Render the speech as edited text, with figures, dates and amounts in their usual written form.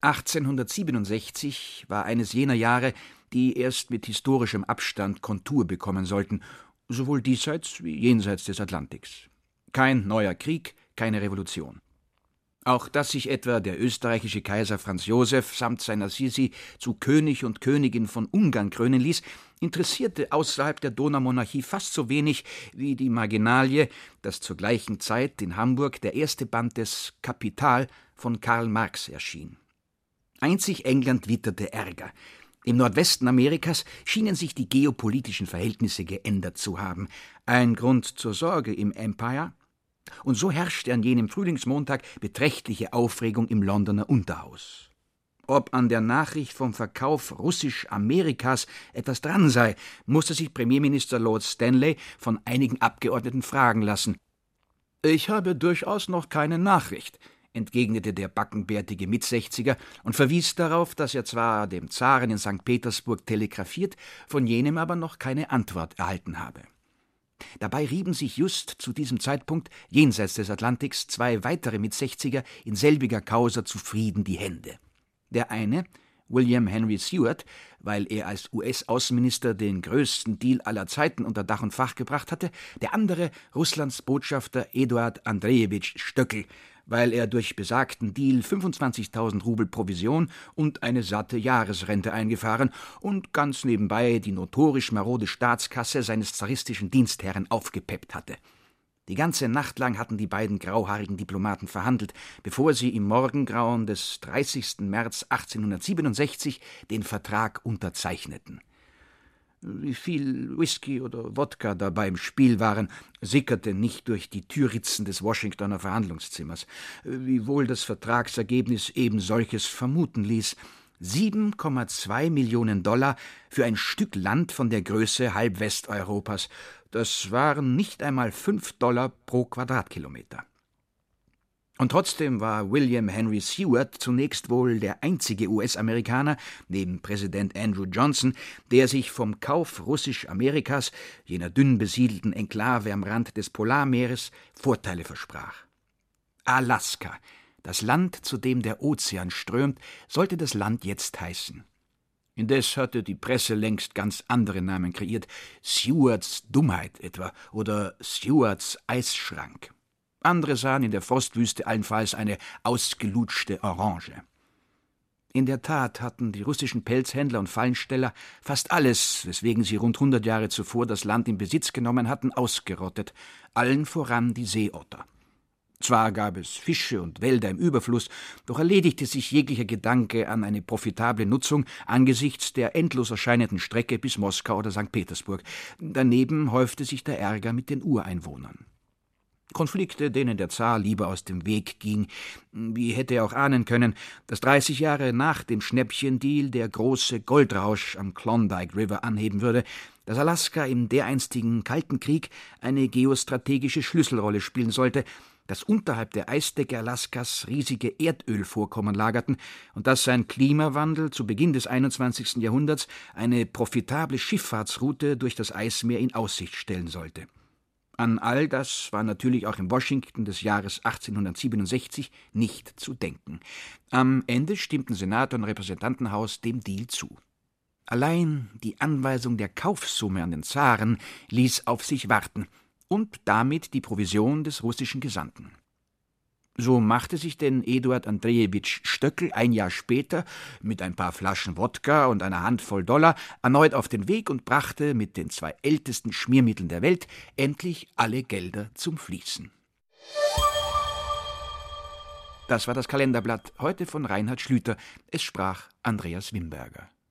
1867 war eines jener Jahre, die erst mit historischem Abstand Kontur bekommen sollten, sowohl diesseits wie jenseits des Atlantiks. Kein neuer Krieg, keine Revolution. Auch dass sich etwa der österreichische Kaiser Franz Josef samt seiner Sisi zu König und Königin von Ungarn krönen ließ, interessierte außerhalb der Donaumonarchie fast so wenig wie die Marginalie, dass zur gleichen Zeit in Hamburg der erste Band des Kapital von Karl Marx erschien. Einzig England witterte Ärger. Im Nordwesten Amerikas schienen sich die geopolitischen Verhältnisse geändert zu haben. Ein Grund zur Sorge im Empire? Und so herrschte an jenem Frühlingsmontag beträchtliche Aufregung im Londoner Unterhaus. Ob an der Nachricht vom Verkauf Russisch-Amerikas etwas dran sei, musste sich Premierminister Lord Stanley von einigen Abgeordneten fragen lassen. »Ich habe durchaus noch keine Nachricht«, entgegnete der backenbärtige Mitsechziger und verwies darauf, dass er zwar dem Zaren in St. Petersburg telegrafiert, von jenem aber noch keine Antwort erhalten habe. Dabei rieben sich just zu diesem Zeitpunkt jenseits des Atlantiks zwei weitere Mitsechziger in selbiger Causa zufrieden die Hände. Der eine, William Henry Seward, weil er als US-Außenminister den größten Deal aller Zeiten unter Dach und Fach gebracht hatte, der andere, Russlands Botschafter Eduard Andrejewitsch Stöckel, weil er durch besagten Deal 25.000 Rubel Provision und eine satte Jahresrente eingefahren und ganz nebenbei die notorisch marode Staatskasse seines zaristischen Dienstherren aufgepeppt hatte. Die ganze Nacht lang hatten die beiden grauhaarigen Diplomaten verhandelt, bevor sie im Morgengrauen des 30. März 1867 den Vertrag unterzeichneten. Wie viel Whisky oder Wodka dabei im Spiel waren, sickerte nicht durch die Türritzen des Washingtoner Verhandlungszimmers, wiewohl das Vertragsergebnis eben solches vermuten ließ. 7,2 Millionen $ für ein Stück Land von der Größe halb Westeuropas. Das waren nicht einmal $5 pro Quadratkilometer. Und trotzdem war William Henry Seward zunächst wohl der einzige US-Amerikaner, neben Präsident Andrew Johnson, der sich vom Kauf Russisch-Amerikas, jener dünn besiedelten Enklave am Rand des Polarmeeres, Vorteile versprach. Alaska, das Land, zu dem der Ozean strömt, sollte das Land jetzt heißen. Indes hatte die Presse längst ganz andere Namen kreiert, Sewards Dummheit etwa oder Sewards Eisschrank. Andere sahen in der Frostwüste allenfalls eine ausgelutschte Orange. In der Tat hatten die russischen Pelzhändler und Fallensteller fast alles, weswegen sie rund 100 Jahre zuvor das Land in Besitz genommen hatten, ausgerottet, allen voran die Seeotter. Zwar gab es Fische und Wälder im Überfluss, doch erledigte sich jeglicher Gedanke an eine profitable Nutzung angesichts der endlos erscheinenden Strecke bis Moskau oder St. Petersburg. Daneben häufte sich der Ärger mit den Ureinwohnern. Konflikte, denen der Zar lieber aus dem Weg ging. Wie hätte er auch ahnen können, dass 30 Jahre nach dem Schnäppchendeal der große Goldrausch am Klondike River anheben würde, dass Alaska im dereinstigen Kalten Krieg eine geostrategische Schlüsselrolle spielen sollte, dass unterhalb der Eisdecke Alaskas riesige Erdölvorkommen lagerten und dass sein Klimawandel zu Beginn des 21. Jahrhunderts eine profitable Schifffahrtsroute durch das Eismeer in Aussicht stellen sollte. An all das war natürlich auch in Washington des Jahres 1867 nicht zu denken. Am Ende stimmten Senat und Repräsentantenhaus dem Deal zu. Allein die Anweisung der Kaufsumme an den Zaren ließ auf sich warten und damit die Provision des russischen Gesandten. So machte sich denn Eduard Andrejewitsch Stöckel ein Jahr später mit ein paar Flaschen Wodka und einer Handvoll $, erneut auf den Weg und brachte mit den 2 ältesten Schmiermitteln der Welt endlich alle Gelder zum Fließen. Das war das Kalenderblatt, heute von Reinhard Schlüter. Es sprach Andreas Wimberger.